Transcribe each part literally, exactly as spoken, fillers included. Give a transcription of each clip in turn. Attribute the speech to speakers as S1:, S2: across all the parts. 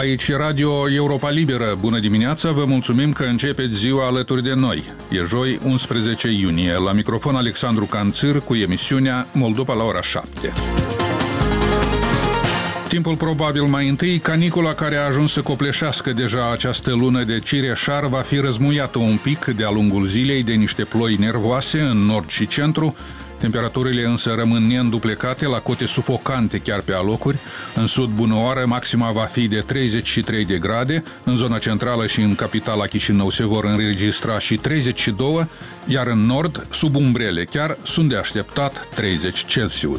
S1: Aici Radio Europa Liberă. Bună dimineața, vă mulțumim că începeți ziua alături de noi. E joi, unsprezece iunie. La microfon Alexandru Canțir cu emisiunea Moldova la ora șapte. Timpul probabil mai întâi, canicula care a ajuns să copleșească deja această lună de cireșar va fi răzmuiată un pic de-a lungul zilei de niște ploi nervoase în nord și centru. Temperaturile însă rămân neînduplecate la cote sufocante chiar pe alocuri. În sud, bună oară, maxima va fi de treizeci și trei de grade, în zona centrală și în capitala Chișinău se vor înregistra și treizeci și doi, iar în nord, sub umbrele chiar, sunt de așteptat treizeci Celsius.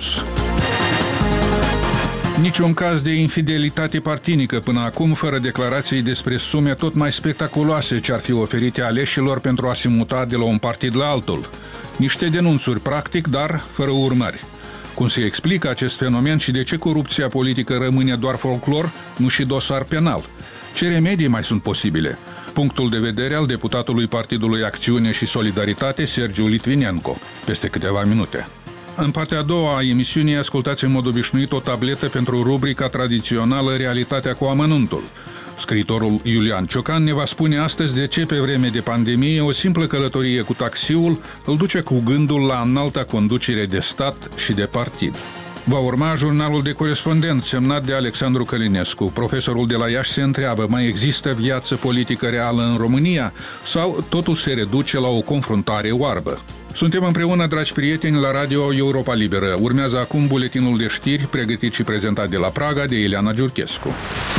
S1: Niciun caz de infidelitate partinică până acum, fără declarații despre sume tot mai spectaculoase ce ar fi oferite aleșilor pentru a se muta de la un partid la altul. Niște denunțuri, practic, dar fără urmări. Cum se explică acest fenomen și de ce corupția politică rămâne doar folclor, nu și dosar penal? Ce remedii mai sunt posibile? Punctul de vedere al deputatului Partidului Acțiune și Solidaritate, Sergiu Litvinenko, peste câteva minute. În partea a doua a emisiunii ascultați în mod obișnuit o tabletă pentru rubrica tradițională Realitatea cu amănuntul. Scriitorul Iulian Ciocan ne va spune astăzi de ce pe vreme de pandemie o simplă călătorie cu taxiul îl duce cu gândul la înalta conducere de stat și de partid. Va urma jurnalul de corespondent semnat de Alexandru Călinescu. Profesorul de la Iași se întreabă, mai există viață politică reală în România sau totul se reduce la o confruntare oarbă? Suntem împreună, dragi prieteni, la Radio Europa Liberă. Urmează acum buletinul de știri pregătit și prezentat de la Praga de Ileana Giurchescu.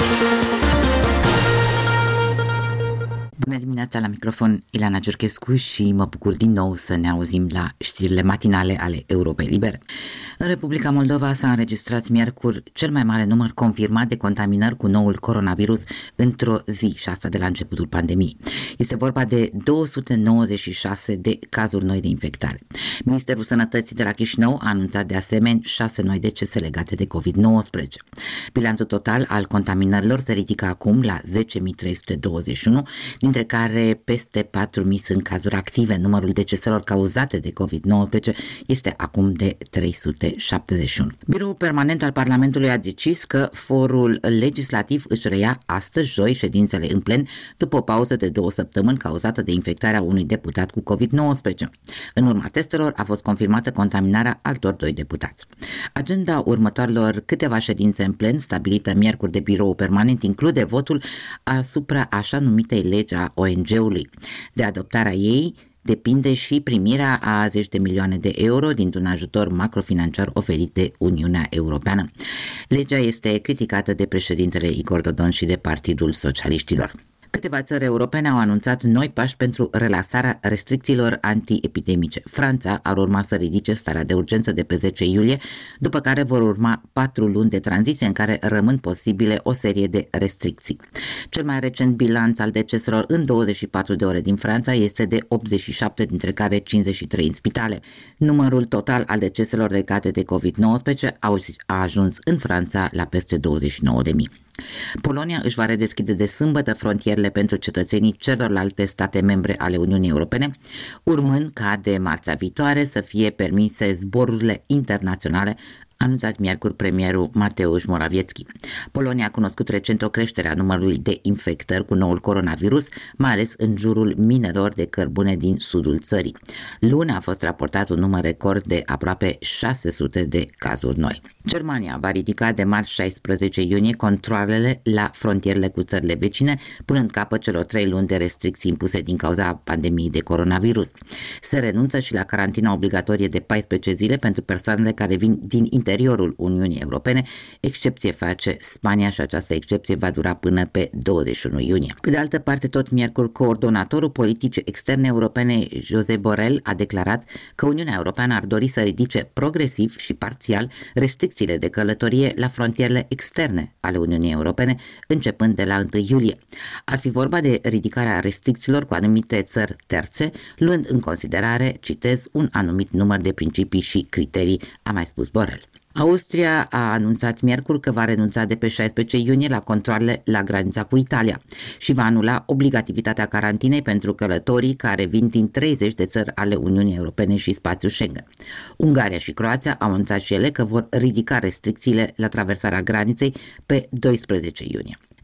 S2: Bună dimineața, la microfon Ileana Giurchescu și mă bucur din nou să ne auzim la știrile matinale ale Europei Libere. În Republica Moldova s-a înregistrat miercuri cel mai mare număr confirmat de contaminări cu noul coronavirus într-o zi, și asta de la începutul pandemiei. Este vorba de două sute nouăzeci și șase de cazuri noi de infectare. Ministerul Sănătății de la Chișinău a anunțat de asemenea șase noi decese legate de covid nouăsprezece. Bilanțul total al contaminărilor se ridică acum la zece mii trei sute douăzeci și unu, dintre care peste patru mii sunt cazuri active. Numărul deceselor cauzate de covid nouăsprezece este acum de trei sute șaptezeci și unu. Biroul Permanent al Parlamentului a decis că forul legislativ își reia astăzi, joi, ședințele în plen, după o pauză de două săptămâni cauzată de infectarea unui deputat cu covid nouăsprezece. În urma testelor a fost confirmată contaminarea altor doi deputați. Agenda următoarelor câteva ședințe în plen, stabilită miercuri de Biroul Permanent, include votul asupra așa numitei legi a O N G-ului. De adoptarea ei depinde și primirea a zeci de milioane de euro dintr-un ajutor macrofinanciar oferit de Uniunea Europeană. Legea este criticată de președintele Igor Dodon și de Partidul Socialiștilor. Câteva țări europene au anunțat noi pași pentru relaxarea restricțiilor antiepidemice. Franța ar urma să ridice starea de urgență de pe zece iulie, după care vor urma patru luni de tranziție în care rămân posibile o serie de restricții. Cel mai recent bilanț al deceselor în douăzeci și patru de ore din Franța este de optzeci și șapte, dintre care cincizeci și trei în spitale. Numărul total al deceselor legate de covid nouăsprezece a ajuns în Franța la peste douăzeci și nouă de mii. Polonia își va redeschide de sâmbătă frontierele pentru cetățenii celorlalte state membre ale Uniunii Europene, urmând ca de marțea viitoare să fie permise zborurile internaționale, anunțat miercuri premierul Mateusz Morawiecki. Polonia a cunoscut recent o creștere a numărului de infectări cu noul coronavirus, mai ales în jurul minelor de cărbune din sudul țării. Luni a fost raportat un număr record de aproape șase sute de cazuri noi. Germania va ridica de marți șaisprezece iunie controalele la frontierele cu țările vecine, punând capăt celor trei luni de restricții impuse din cauza pandemiei de coronavirus. Se renunță și la carantina obligatorie de paisprezece zile pentru persoanele care vin din interiorul Uniunii Europene, excepție face Spania și această excepție va dura până pe douăzeci și unu iunie. Pe de altă parte, tot miercuri, coordonatorul politicii externe europene Josep Borrell a declarat că Uniunea Europeană ar dori să ridice progresiv și parțial restricțiile de călătorie la frontierele externe ale Uniunii Europene, începând de la întâi iulie. Ar fi vorba de ridicarea restricțiilor cu anumite țări terțe, luând în considerare, citez, un anumit număr de principii și criterii, a mai spus Borrell. Austria a anunțat miercuri că va renunța de pe șaisprezece iunie la controalele la granița cu Italia și va anula obligativitatea carantinei pentru călătorii care vin din treizeci de țări ale Uniunii Europene și spațiul Schengen. Ungaria și Croația au anunțat și ele că vor ridica restricțiile la traversarea graniței pe doisprezece iunie.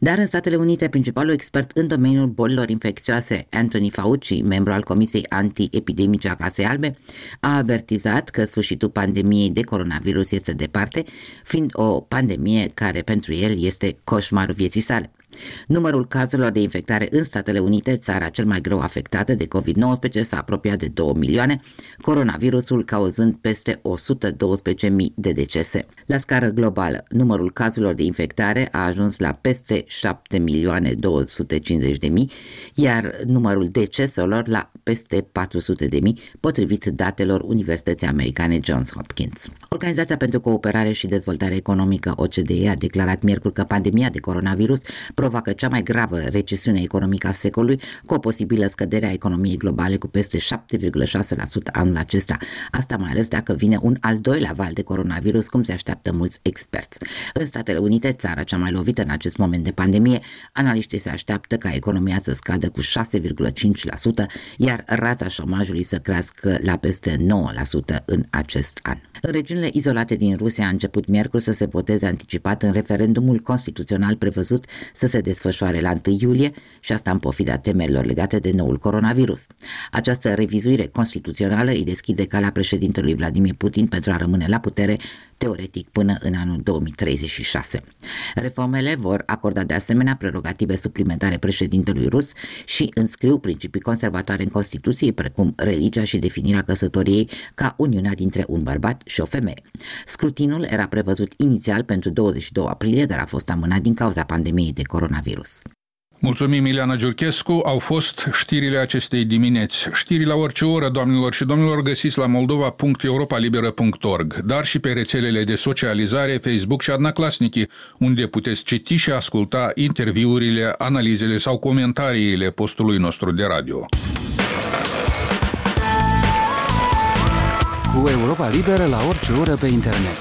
S2: Dar în Statele Unite, principalul expert în domeniul bolilor infecțioase, Anthony Fauci, membru al Comisiei Anti-Epidemice a Casei Albe, a avertizat că sfârșitul pandemiei de coronavirus este departe, fiind o pandemie care pentru el este coșmarul vieții sale. Numărul cazurilor de infectare în Statele Unite, țara cel mai greu afectată de covid nouăsprezece, s-a apropiat de două milioane, coronavirusul cauzând peste o sută douăsprezece mii de decese. La scară globală, numărul cazurilor de infectare a ajuns la peste șapte milioane două sute cincizeci de mii, iar numărul deceselor la peste patru sute de mii, potrivit datelor Universității Americane Johns Hopkins. Organizația pentru Cooperare și Dezvoltare Economică O C D E a declarat miercuri că pandemia de coronavirus provoacă cea mai gravă recesiune economică a secolului, cu o posibilă scădere a economiei globale cu peste șapte virgulă șase la sută anul acesta. Asta mai ales dacă vine un al doilea val de coronavirus, cum se așteaptă mulți experți. În Statele Unite, țara cea mai lovită în acest moment de pandemie, analiștii se așteaptă ca economia să scadă cu șase virgulă cinci la sută, iar rata șomajului să crească la peste nouă la sută în acest an. În regiunile izolate din Rusia a început miercuri să se voteze anticipat în referendumul constituțional prevăzut să se desfășoare la întâi iulie, și asta în pofida temerilor legate de noul coronavirus. Această revizuire constituțională îi deschide calea președintelui Vladimir Putin pentru a rămâne la putere, teoretic până în anul două mii treizeci și șase. Reformele vor acorda de asemenea prerogative suplimentare președintelui rus și înscriu principii conservatoare în Constituție, precum religia și definirea căsătoriei ca uniunea dintre un bărbat și o femeie. Scrutinul era prevăzut inițial pentru douăzeci și doi aprilie, dar a fost amânat din cauza pandemiei de coronavirus.
S1: Mulțumim, Ileana Giurchescu. Au fost știrile acestei dimineți. Știri la orice oră, doamnelor și domnilor, găsiți la moldova punct europa liberă punct org, dar și pe rețelele de socializare, Facebook și Adnaclasnici, unde puteți citi și asculta interviurile, analizele sau comentariile postului nostru de radio.
S3: Cu Europa Liberă la orice oră pe internet.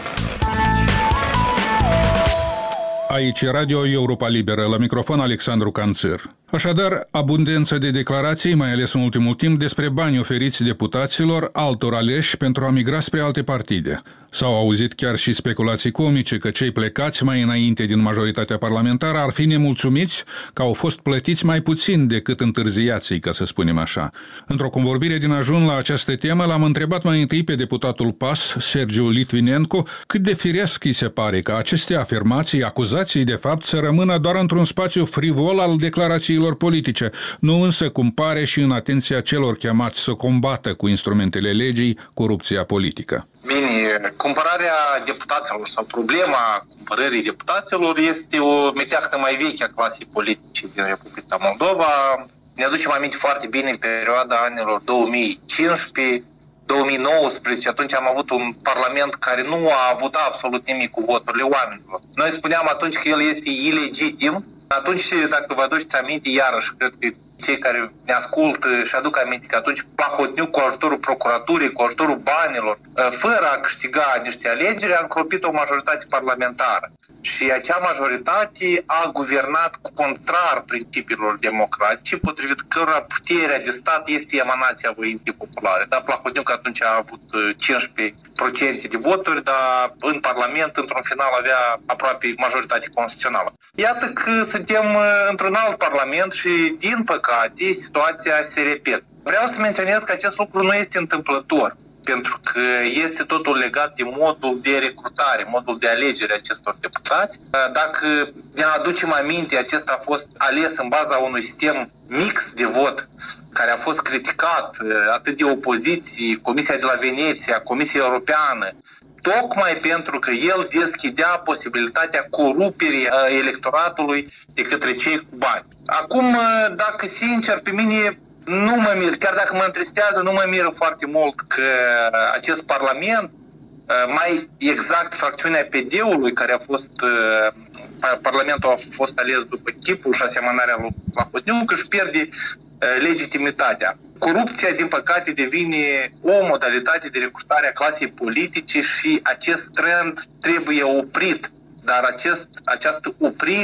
S1: Aici Radio Europa Liberă, la microfon Alexandru Canțăr. Așadar, abundență de declarații, mai ales în ultimul timp, despre bani oferiți deputaților altor aleși pentru a migra spre alte partide. S-au auzit chiar și speculații comice că cei plecați mai înainte din majoritatea parlamentară ar fi nemulțumiți că au fost plătiți mai puțin decât întârziații, ca să spunem așa. Într-o convorbire din ajun la această temă, l-am întrebat mai întâi pe deputatul P A S, Sergiu Litvinenko, cât de firesc îi se pare că aceste afirmații, acuzații de fapt, să rămână doar într-un spațiu frivol al declarațiilor politice, nu însă cum pare și în atenția celor chemați să combată cu instrumentele legii corupția politică.
S4: Bine, cumpărarea deputaților sau problema cumpărării deputaților este o meteahdă mai veche a clasei politice din Republica Moldova. Ne aducem aminte foarte bine în perioada anilor două mii cincisprezece două mii nouăsprezece, atunci am avut un parlament care nu a avut absolut nimic cu voturile oamenilor. Noi spuneam atunci că el este ilegitim. Atunci, dacă vă aduceți aminte, iarăși, cred că cei care ne ascultă și aduc aminte că atunci Plahotniuc, cu ajutorul procuraturii, cu ajutorul banilor, fără a câștiga niște alegeri, a încropit o majoritate parlamentară. Și acea majoritate a guvernat contrar principiilor democratice, potrivit cărora puterea de stat este emanația voinței populare. Dar Plahotniuc atunci a avut cincisprezece la sută de voturi, dar în Parlament, într-un final, avea aproape majoritate constituțională. Iată că suntem într-un alt Parlament și, din păcate, situația se repetă. Vreau să menționez că acest lucru nu este întâmplător, pentru că este totul legat de modul de recrutare, modul de alegere a acestor deputați. Dacă ne aducem aminte, acesta a fost ales în baza unui sistem mix de vot, care a fost criticat atât de opoziție, Comisia de la Veneția, Comisia Europeană, tocmai pentru că el deschidea posibilitatea coruperii electoratului de către cei cu bani. Acum, dacă sincer, pe mine nu mă mir, chiar dacă mă întristează, nu mă miră foarte mult că acest parlament, mai exact fracțiunea P D-ului, care a fost, parlamentul a fost ales după chipul și asemănarea lui Plahotniuc, își pierde legitimitatea. Corupția, din păcate, devine o modalitate de recrutare a clasei politice și acest trend trebuie oprit. Dar acest, această oprire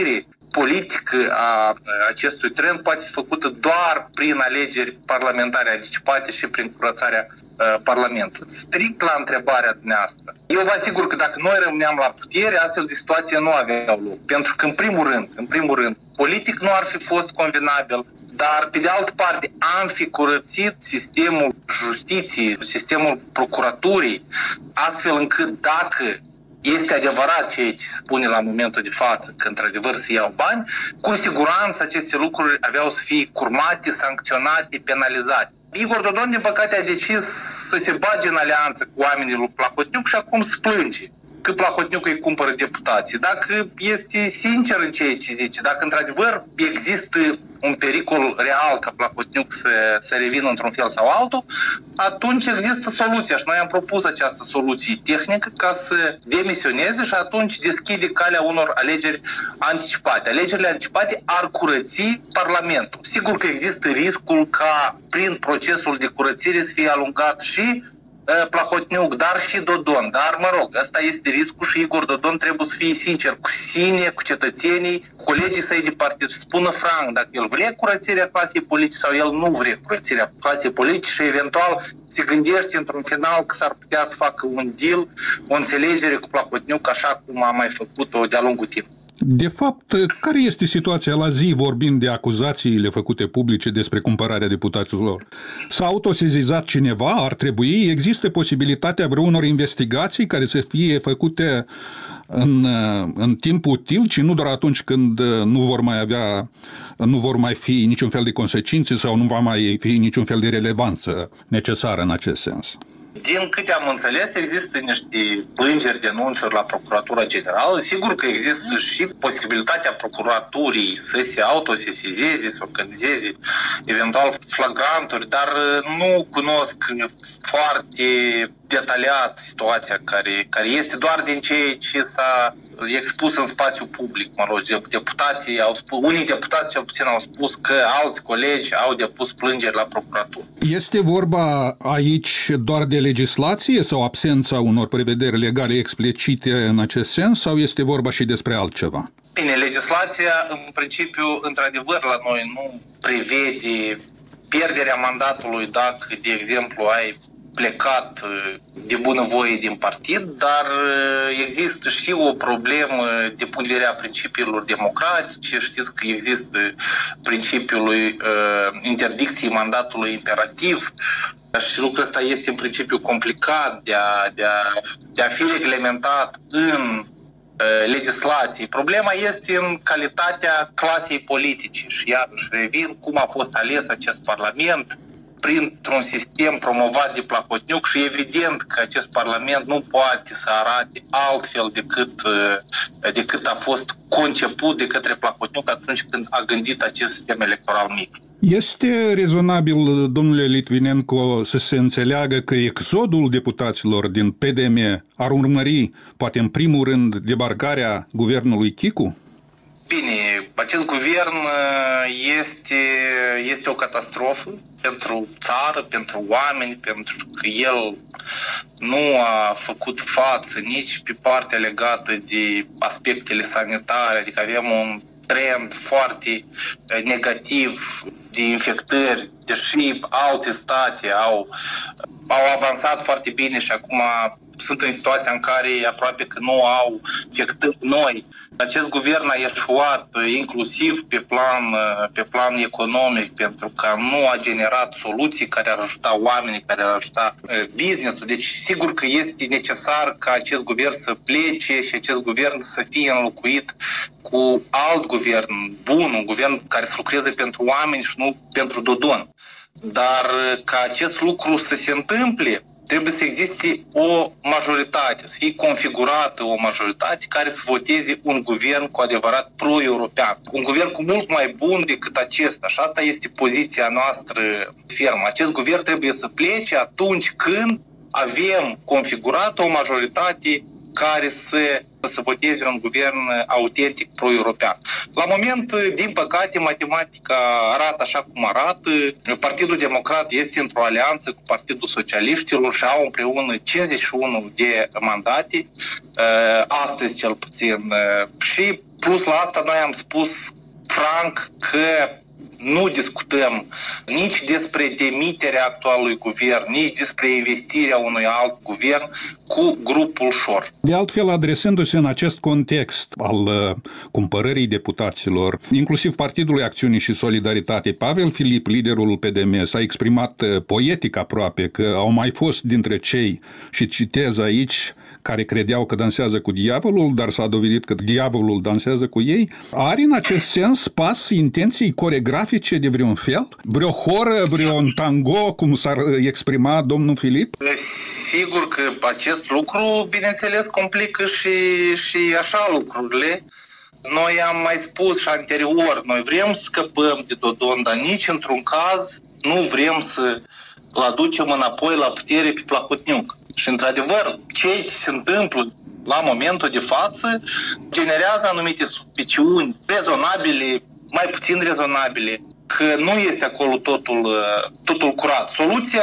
S4: politică a acestui trend poate fi făcută doar prin alegeri parlamentare anticipate și prin curățarea uh, Parlamentului. Strict la întrebarea dumneavoastră. Eu vă asigur că dacă noi rămâneam la putere, astfel de situație nu aveau loc. Pentru că, în primul rând, în primul rând, politic nu ar fi fost convenabil, dar, pe de altă parte, am fi curățit sistemul justiției, sistemul procuraturii, astfel încât dacă este adevărat ceea ce se spune la momentul de față, că într-adevăr se iau bani, cu siguranță aceste lucruri aveau să fie curmate, sancționate, penalizate. Igor Dodon, din păcate, a decis să se bage în alianță cu oamenii lui Plahotniuc și acum se plânge că Plahotniuc îi cumpără deputații. Dacă este sincer în ceea ce zice, dacă într-adevăr există un pericol real ca Plahotniuc să, să revină într-un fel sau altul, atunci există soluția și noi am propus această soluție tehnică ca să demisioneze și atunci deschide calea unor alegeri anticipate. Alegerile anticipate ar curăți Parlamentul. Sigur că există riscul ca prin procesul de curățire să fie alungat și Plahotniuc, dar și Dodon. Dar, mă rog, ăsta este riscul și Igor Dodon trebuie să fie sincer cu sine, cu cetățenii, cu colegii săi de partid, să spună franc dacă el vrea curățirea clasei politice sau el nu vrea curățirea clasei politice și eventual se gândește într-un final că s-ar putea să facă un deal, o înțelegere cu Plahotniuc, așa cum a mai făcut-o de-a lungul timpului.
S1: De fapt, care este situația la zi vorbind de acuzațiile făcute publice despre cumpărarea deputaților? S-a autosezizat cineva? Ar trebui? Există posibilitatea vreunor investigații care să fie făcute în, în timp util, ci nu doar atunci când nu vor mai avea, nu vor mai fi niciun fel de consecințe sau nu va mai fi niciun fel de relevanță necesară în acest sens?
S4: Din câte am înțeles, există niște plângeri, denunțuri la Procuratura Generală. Sigur că există și posibilitatea Procuraturii să se autosesizeze, să organizeze eventual flagranturi, dar nu cunosc foarte detaliat situația care, care este doar din ceea ce s-a expus în spațiu public. Mă rog, deputații au spus, unii deputați cel puțin au spus că alți colegi au depus plângeri la procuratură.
S1: Este vorba aici doar de legislație sau absența unor prevederi legale explicite în acest sens sau este vorba și despre altceva?
S4: Bine, legislația în principiu, într-adevăr, la noi nu prevede pierderea mandatului dacă, de exemplu, ai plecat de bunăvoie din partid, dar există și o problemă de punerea principiilor democratice. Știți că există principiul uh, interdicției mandatului imperativ și lucrul ăsta este în principiu complicat de a, de a, de a fi reglementat în uh, legislație. Problema este în calitatea clasei politice și iarăși revin cum a fost ales acest parlament printr-un sistem promovat de Plahotniuc și evident că acest parlament nu poate să arate altfel decât, decât a fost conceput de către Plahotniuc atunci când a gândit acest sistem electoral mic.
S1: Este rezonabil, domnule Litvinenko, să se înțeleagă că exodul deputaților din P D M ar urmări, poate în primul rând, debarcarea guvernului Chicu?
S4: Bine, acest guvern este, este o catastrofă pentru țară, pentru oameni, pentru că el nu a făcut față nici pe partea legată de aspectele sanitare, adică avem un trend foarte negativ de infectări, deși alte state au, au avansat foarte bine și acum sunt în situația în care aproape că nu au infectări noi. Acest guvern a eșuat inclusiv pe plan, pe plan economic pentru că nu a generat soluții care ar ajuta oamenii, care ar ajuta business-ul. Deci sigur că este necesar ca acest guvern să plece și acest guvern să fie înlocuit cu alt guvern bun, un guvern care să lucreze pentru oameni și nu pentru Dodon. Dar ca acest lucru să se întâmple, trebuie să existe o majoritate, să fie configurată o majoritate care să voteze un guvern cu adevărat pro-european. Un guvern cu mult mai bun decât acesta și asta este poziția noastră fermă. Acest guvern trebuie să plece atunci când avem configurată o majoritate care să, să voteze un guvern autentic pro-european. La moment, din păcate, matematica arată așa cum arată. Partidul Democrat este într-o alianță cu Partidul Socialiștilor și au împreună cincizeci și unu de mandate, astăzi cel puțin. Și Plus la asta noi am spus franc că nu discutăm nici despre demiterea actualului guvern, nici despre investirea unui alt guvern cu grupul Șor.
S1: De altfel, adresându-se în acest context al uh, cumpărării deputaților, inclusiv Partidului Acțiune și Solidaritate, Pavel Filip, liderul P D M, s-a exprimat uh, poetic aproape că au mai fost dintre cei, și citez aici, care credeau că dansează cu diavolul, dar s-a dovedit că diavolul dansează cu ei. Are în acest sens pas intenții coregrafice de vreun fel? Vreo horă, vreun tango, cum s-ar exprima domnul Filip?
S4: Sigur că acest lucru, bineînțeles, complică și, și așa lucrurile. Noi am mai spus și anterior, noi vrem să scăpăm de Dodon, dar nici într-un caz nu vrem să îl aducem înapoi la putere pe Plahotniuc. Și, într-adevăr, ceea ce se întâmplă la momentul de față generează anumite suspiciuni rezonabile, mai puțin rezonabile, că nu este acolo totul, totul curat. Soluția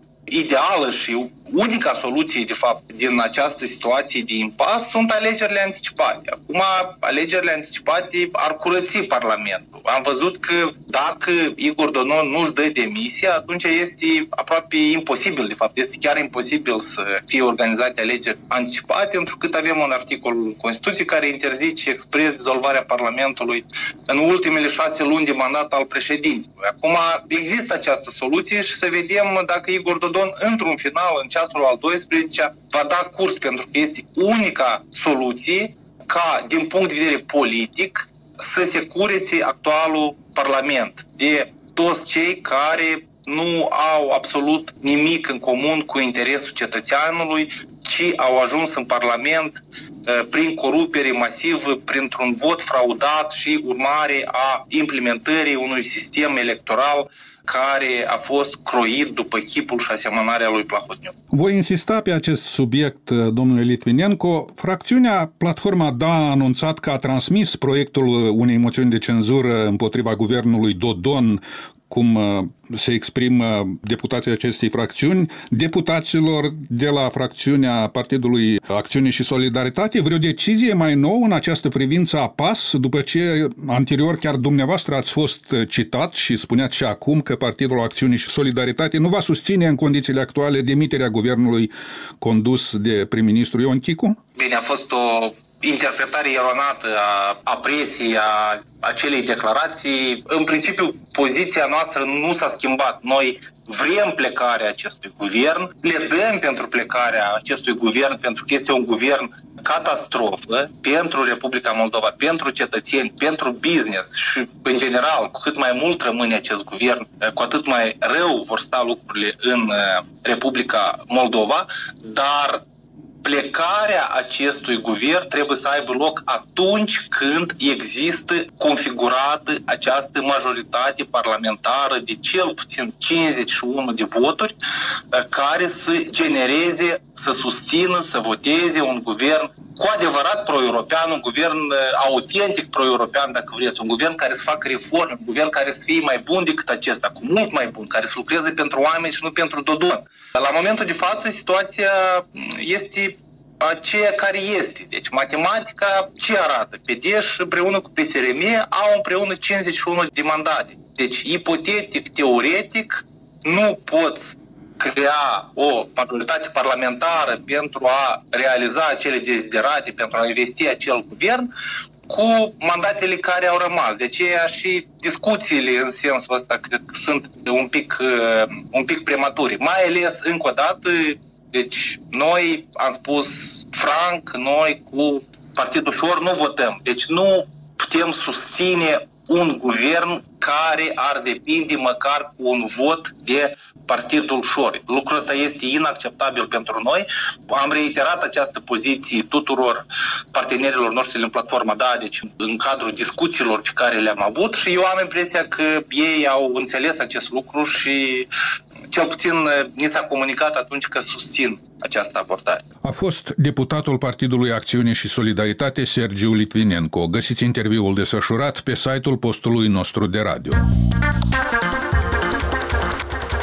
S4: ideală și unica soluție, de fapt, din această situație de impas sunt alegerile anticipate. Acum, alegerile anticipate ar curăți Parlamentul. Am văzut că dacă Igor Dodon nu-și dă demisia, atunci este aproape imposibil, de fapt, este chiar imposibil să fie organizate alegeri anticipate, pentru că avem un articol în Constituție care interzice expres dizolvarea Parlamentului în ultimele șase luni de mandat al președintelui. Acum, există această soluție și să vedem dacă Igor Dodon, într-un final, în ceasul al doisprezecelea, va da curs, pentru că este unica soluție ca, din punct de vedere politic, să se curețe actualul Parlament de toți cei care nu au absolut nimic în comun cu interesul cetățeanului, ci au ajuns în Parlament prin corupere masivă, printr-un vot fraudat și urmare a implementării unui sistem electoral care a fost croit după chipul și asemănarea lui Plahotniuc.
S1: Voi insista pe acest subiect, domnule Litvinenko. Fracțiunea Platforma Da a anunțat că a transmis proiectul unei moțiuni de cenzură împotriva guvernului Dodon, cum se exprimă deputații acestei fracțiuni, deputaților de la fracțiunea Partidului Acțiune și Solidaritate. Vreo decizie mai nouă în această privință a P A S, după ce anterior chiar dumneavoastră ați fost citat și spuneați și acum că Partidul Acțiune și Solidaritate nu va susține în condițiile actuale demiterea guvernului condus de prim-ministru Ion Chicu?
S4: Bine, a fost o interpretare eronată a, a presiei, a acelei declarații. În principiu, poziția noastră nu s-a schimbat. Noi vrem plecarea acestui guvern, le dăm pentru plecarea acestui guvern, pentru că este un guvern catastrofă pentru Republica Moldova, pentru cetățeni, pentru business și, în general, cu cât mai mult rămâne acest guvern, cu atât mai rău vor sta lucrurile în Republica Moldova, dar plecarea acestui guvern trebuie să aibă loc atunci când există configurată această majoritate parlamentară de cel puțin cincizeci și unu de voturi care să genereze, să susțină, să voteze un guvern cu adevărat pro-european, un guvern autentic pro-european, dacă vreți, un guvern care să facă reforme, un guvern care să fie mai bun decât acesta, cu mult mai bun, care să lucreze pentru oameni și nu pentru Dodon. La momentul de față, situația este aceea care este. Deci matematica ce arată? P D S împreună cu P S R M au împreună cincizeci și unu de mandate. Deci, ipotetic, teoretic, nu poți crea o majoritate parlamentară pentru a realiza acele deziderate, pentru a investi acel guvern cu mandatele care au rămas. De aceea și discuțiile în sensul ăsta cred că sunt un pic, un pic premature. Mai ales, încă o dată, deci noi am spus franc, noi cu Partidul Șor nu votăm. Deci nu putem susține un guvern care ar depinde măcar cu un vot de Partidul Șor. Lucrul ăsta este inacceptabil pentru noi. Am reiterat această poziție tuturor partenerilor noștri în platforma Da, deci în cadrul discuțiilor pe care le-am avut și eu am impresia că ei au înțeles acest lucru și cel puțin ni s-a comunicat atunci că susțin această abordare.
S1: A fost deputatul Partidului Acțiune și Solidaritate Sergiu Litvinenko. Găsiți interviul desfășurat pe site-ul postului nostru de radio.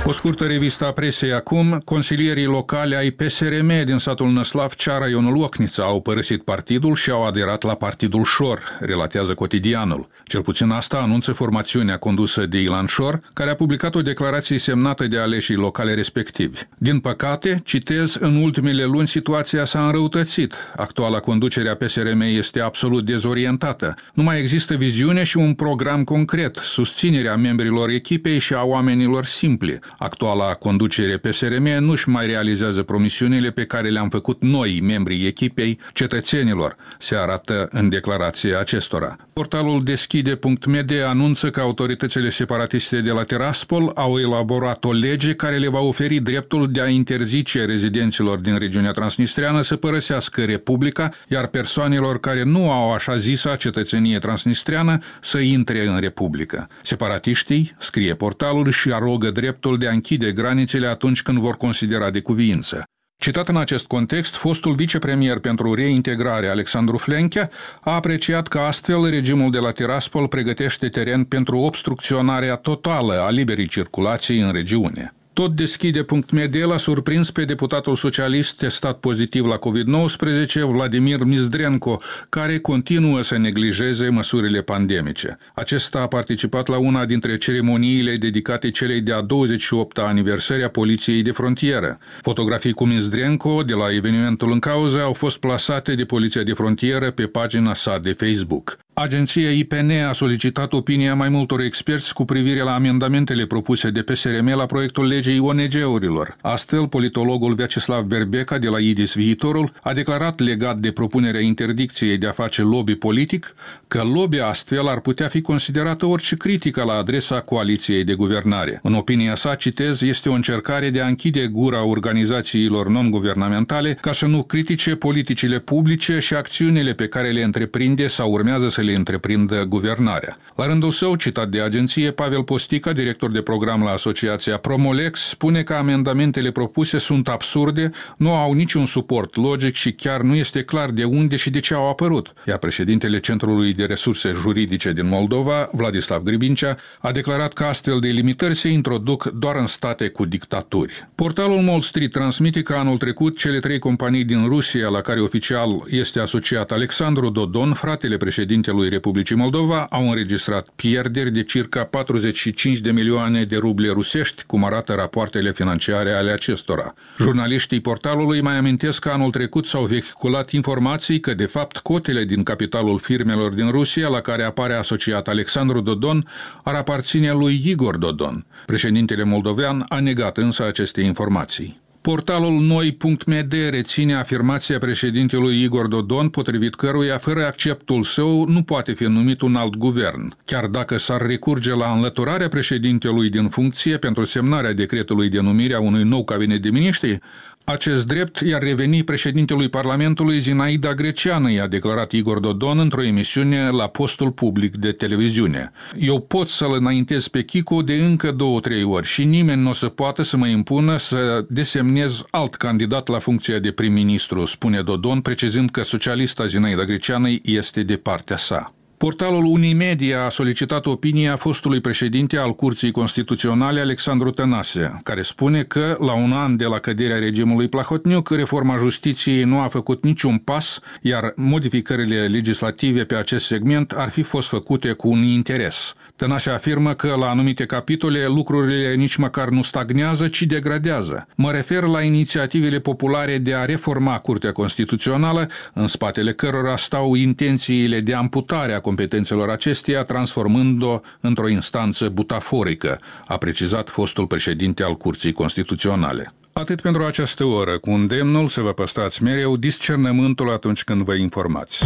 S1: O scurtă revistă a presei acum. Consilierii locali ai P S R M din satul Năslavcea, raionul Ocnița, au părăsit partidul și au aderat la partidul Șor, relatează Cotidianul. Cel puțin asta anunță formațiunea condusă de Ilan Șor, care a publicat o declarație semnată de aleșii locale respectivi. Din păcate, citez, în ultimele luni situația s-a înrăutățit. Actuala conducere a P S R M este absolut dezorientată. Nu mai există viziune și un program concret, susținerea membrilor echipei și a oamenilor simpli. Actuala conducere P S R M nu-și mai realizează promisiunile pe care le-am făcut noi, membrii echipei, cetățenilor, se arată în declarația acestora. Portalul deschide punct m d anunță că autoritățile separatiste de la Tiraspol au elaborat o lege care le va oferi dreptul de a interzice rezidenților din regiunea transnistreană să părăsească Republica, iar persoanelor care nu au așa zisa cetățenie transnistreană să intre în Republică. Separatiștii, scrie portalul, și arogă dreptul de a închide granițele atunci când vor considera de cuviință. Citat în acest context, fostul vicepremier pentru reintegrare, Alexandru Flenchea, a apreciat că astfel regimul de la Tiraspol pregătește teren pentru obstrucționarea totală a liberii circulații în regiune. Tot deschide punct m d l-a surprins pe deputatul socialist testat pozitiv la covid nouăsprezece, Vladimir Mizdrenko, care continuă să neglijeze măsurile pandemice. Acesta a participat la una dintre ceremoniile dedicate celei de-a douăzeci și opta aniversări a Poliției de Frontieră. Fotografii cu Mizdrenko de la evenimentul în cauză au fost plasate de Poliția de Frontieră pe pagina sa de Facebook. Agenția I P N a solicitat opinia mai multor experți cu privire la amendamentele propuse de P S R M la proiectul legei O N G-urilor. Astfel, politologul Vyacheslav Berbeca de la I D I S Viitorul a declarat legat de propunerea interdicției de a face lobby politic că lobby astfel ar putea fi considerată orice critică la adresa coaliției de guvernare. În opinia sa, citez, este o încercare de a închide gura organizațiilor non-guvernamentale ca să nu critique politicile publice și acțiunile pe care le întreprinde sau urmează să le întreprindă guvernarea. La rândul său, citat de agenție, Pavel Postica, director de program la asociația Promolex, spune că amendamentele propuse sunt absurde, nu au niciun suport logic și chiar nu este clar de unde și de ce au apărut. Iar președintele Centrului de Resurse Juridice din Moldova, Vladislav Gribincea, a declarat că astfel de limitări se introduc doar în state cu dictaturi. Portalul Wall Street transmite că anul trecut cele trei companii din Rusia la care oficial este asociat Alexandru Dodon, fratele președintelui Republicii Moldova, au înregistrat pierderi de circa patruzeci și cinci de milioane de ruble rusești, cum arată rapoartele financiare ale acestora. Jurnaliștii portalului mai amintesc că anul trecut s-au vehiculat informații că, de fapt, cotele din capitalul firmelor din Rusia, la care apare asociat Alexandru Dodon, ar aparține lui Igor Dodon. Președintele moldovean a negat însă aceste informații. Portalul noi punct m d reține afirmația președintelui Igor Dodon, potrivit căruia, fără acceptul său, nu poate fi numit un alt guvern. Chiar dacă s-ar recurge la înlăturarea președintelui din funcție pentru semnarea decretului de numire a unui nou cabinet de miniștri, acest drept i-ar reveni președintelui Parlamentului Zinaida Greceană, i-a declarat Igor Dodon într-o emisiune la postul public de televiziune. Eu pot să-l înaintez pe Chico de încă două-trei ori și nimeni nu o să poată să mă impună să desemnez alt candidat la funcția de prim-ministru, spune Dodon, precizând că socialista Zinaida Greceană este de partea sa. Portalul Unimedia a solicitat opinia fostului președinte al Curții Constituționale, Alexandru Tănase, care spune că, la un an de la căderea regimului Plahotniuc, reforma justiției nu a făcut niciun pas, iar modificările legislative pe acest segment ar fi fost făcute cu un interes. Tănase afirmă că, la anumite capitole, lucrurile nici măcar nu stagnează, ci degradează. Mă refer la inițiativele populare de a reforma Curtea Constituțională, în spatele cărora stau intențiile de amputare a competențelor acesteia, transformând-o într-o instanță butaforică, a precizat fostul președinte al Curții Constituționale. Atât pentru această oră, cu îndemnul să vă păstrați mereu discernământul atunci când vă informați.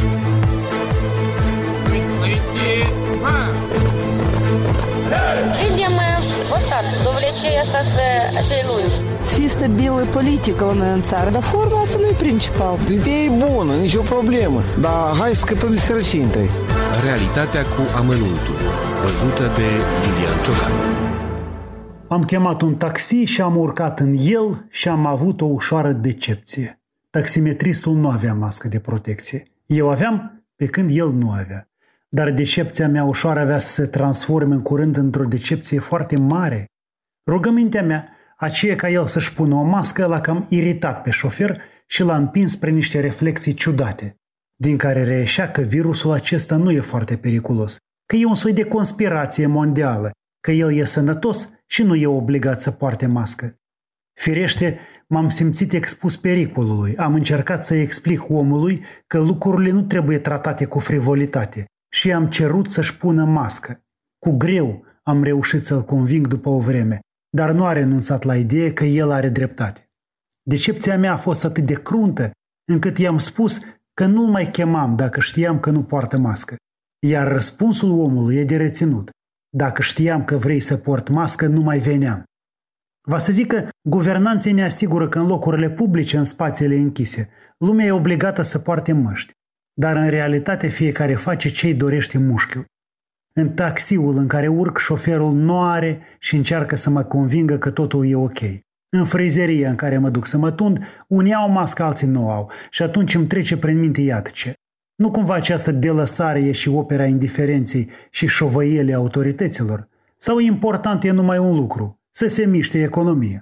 S5: Видим остаток довлечения остаться acei lungi.
S6: Să fie stabilă politică la noi în țară, dar forma asta nu e principal.
S7: Ideea e bună, nicio problemă, dar hai să scăpăm de sărăcie întâi.
S8: Realitatea cu amănuntul, văzută de Lilian Ciocan.
S9: Am chemat un taxi și am urcat în el și am avut o ușoară decepție. Taximetristul nu avea mască de protecție. Eu aveam, pe când el nu avea. Dar decepția mea ușoară avea să se transforme în curând într-o decepție foarte mare. Rugămintea mea, aceea ca el să-și pună o mască, l-a cam iritat pe șofer și l-a împins spre niște reflexii ciudate, din care reieșea că virusul acesta nu e foarte periculos, că e un soi de conspirație mondială, că el e sănătos și nu e obligat să poarte mască. Firește, m-am simțit expus pericolului, am încercat să-i explic omului că lucrurile nu trebuie tratate cu frivolitate și am cerut să-și pună mască. Cu greu am reușit să-l conving după o vreme, dar nu a renunțat la idee că el are dreptate. Decepția mea a fost atât de cruntă, încât i-am spus că nu mai chemam dacă știam că nu poartă mască. Iar răspunsul omului e de reținut. Dacă știam că vrei să port mască, nu mai veneam. Va să zic că guvernanții ne asigură că în locurile publice, în spațiile închise, lumea e obligată să poarte măști, dar în realitate fiecare face ce-i dorește mușchiul. În taxiul în care urc, șoferul nu are și încearcă să mă convingă că totul e ok. În frizeria în care mă duc să mă tund, unii au mască, alții nu au și atunci îmi trece prin minte iată ce. Nu cumva această delăsare e și opera indiferenței și șovăielii autorităților? Sau important e numai un lucru, să se miște economia?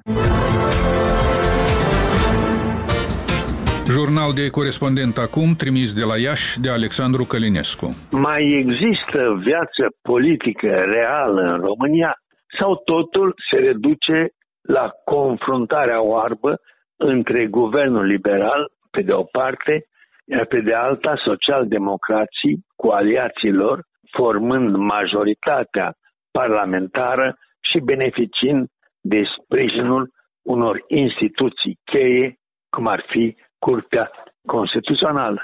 S1: Jurnal de corespondent acum, trimis de la Iași de Alexandru Călinescu.
S10: Mai există viață politică reală în România sau totul se reduce la confruntarea oarbă între guvernul liberal, pe de o parte, iar pe de alta social-democrații cu aliații lor, formând majoritatea parlamentară și beneficiind de sprijinul unor instituții cheie, cum ar fi Curtea Constituțională.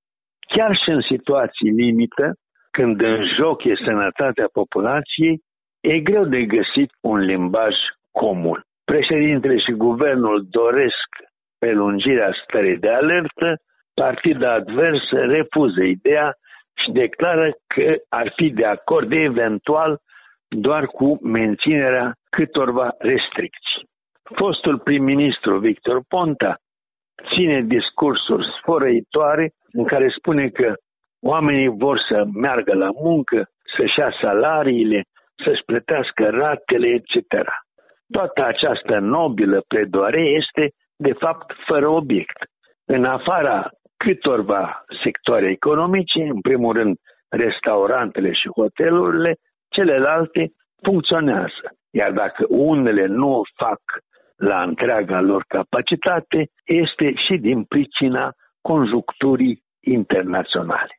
S10: Chiar și în situații limită, când în joc e sănătatea populației, e greu de găsit un limbaj comun. Președintele și guvernul doresc prelungirea stării de alertă, partida adversă refuză ideea și declară că ar fi de acord eventual doar cu menținerea câtorva restricții. Fostul prim-ministru Victor Ponta ține discursuri sfărăitoare în care spune că oamenii vor să meargă la muncă, să-și ia salariile, să-și plătească ratele, et cetera. Toată această nobilă pledoare este, de fapt, fără obiect. În afara câtorva sectoare economice, în primul rând restaurantele și hotelurile, celelalte funcționează. Iar dacă unele nu o fac la întreaga lor capacitate, este și din pricina conjuncturii internaționale.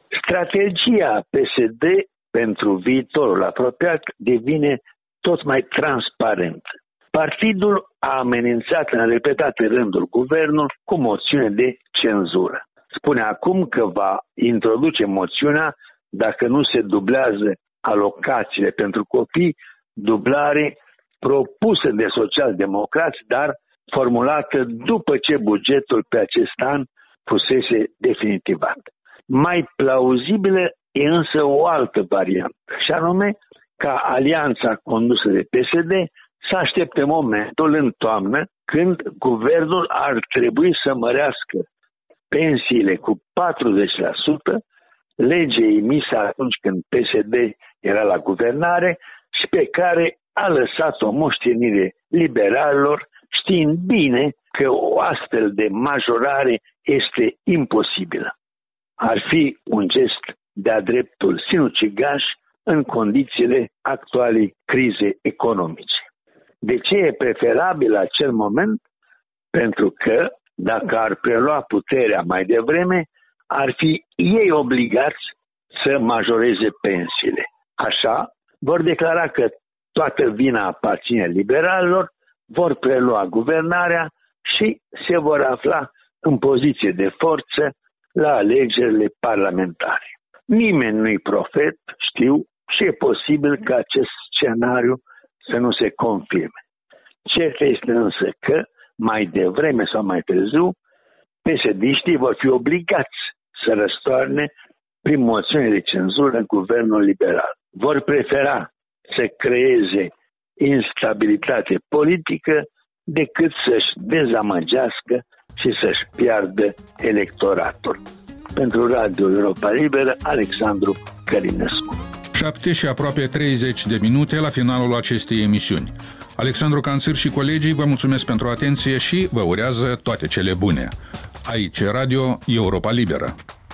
S10: Strategia P S D pentru viitorul apropiat devine tot mai transparentă. Partidul a amenințat în repetate rânduri guvernul cu moțiune de cenzură. Spune acum că va introduce moțiunea dacă nu se dublează alocațiile pentru copii, dublare propusă de social-democrați, dar formulată după ce bugetul pe acest an fusese definitivat. Mai plauzibilă e însă o altă variantă, și anume ca alianța condusă de P S D să aștepte momentul în toamnă când guvernul ar trebui să mărească pensiile cu patruzeci la sută, lege emisă atunci când P S D era la guvernare și pe care a lăsat o moștenire liberalilor, știind bine că o astfel de majorare este imposibilă. Ar fi un gest de-a dreptul sinucigaș în condițiile actualei crize economice. De ce e preferabil acel moment? Pentru că, dacă ar prelua puterea mai devreme, ar fi ei obligați să majoreze pensiile. Așa, vor declara că toată vina aparține liberalilor, vor prelua guvernarea și se vor afla în poziție de forță la alegerile parlamentare. Nimeni nu-i profet, știu, și e posibil ca acest scenariu să nu se confirme. Cert este însă că, mai devreme sau mai târziu, P S D-știi vor fi obligați să răstoarne prin moțiune de cenzură guvernul liberal. Vor prefera să creeze instabilitate politică decât să-și dezamăgească și să-și piardă electoratul. Pentru Radio Europa Liberă, Alexandru Călinescu.
S1: șapte și aproape treizeci de minute la finalul acestei emisiuni. Alexandru Canțir și colegii vă mulțumesc pentru atenție și vă urează toate cele bune. Aici Radio Europa Liberă.